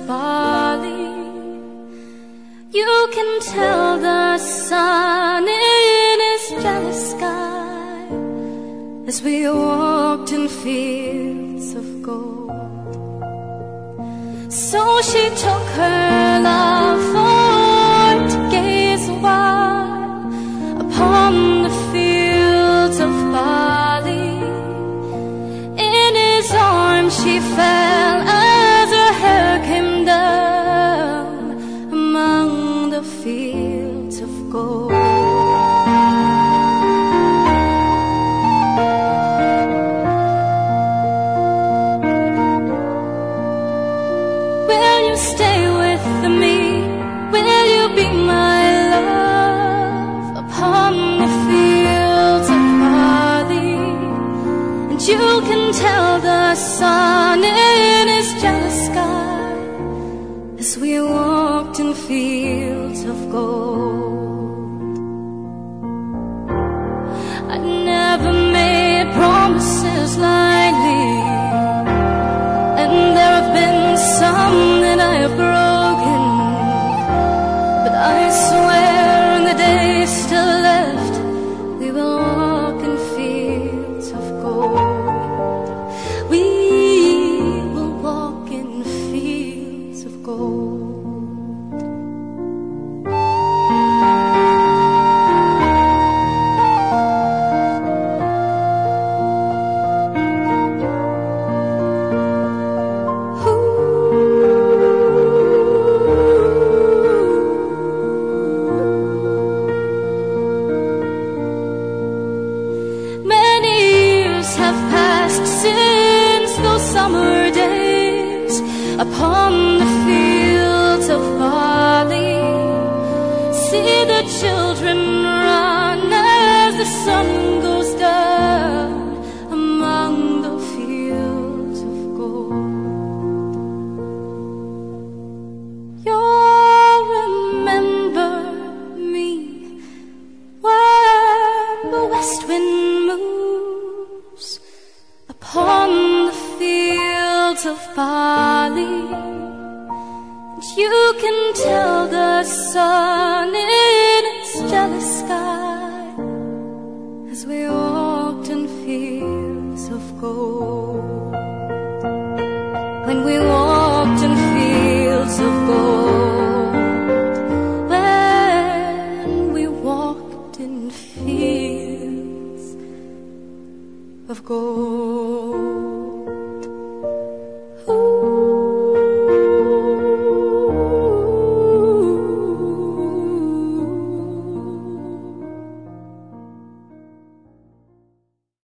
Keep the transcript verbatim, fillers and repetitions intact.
barley. You can tell the sun in his jealous sky as we walked in fields of gold. So she took her love for to gaze a while upon the fields of barley. In his arms she fell as her hair came down among the fields of gold. Will you stay with me? Will you be my love upon the fields of barley? And you can tell the sun in his jealous sky as we walked in fields of gold. I never made promises lightly, and there have been some that I have broken, but I swear in the days still left we will walk in fields of gold. We will walk in fields of gold. Summer days upon the fields of barley. See the children run as the sun goes down among the fields of gold. You'll remember me when the west wind moves upon the fields of barley, and you can tell the sun in its jealous sky as we walked in fields of gold. When we walked in fields of gold, when we walked in fields of gold.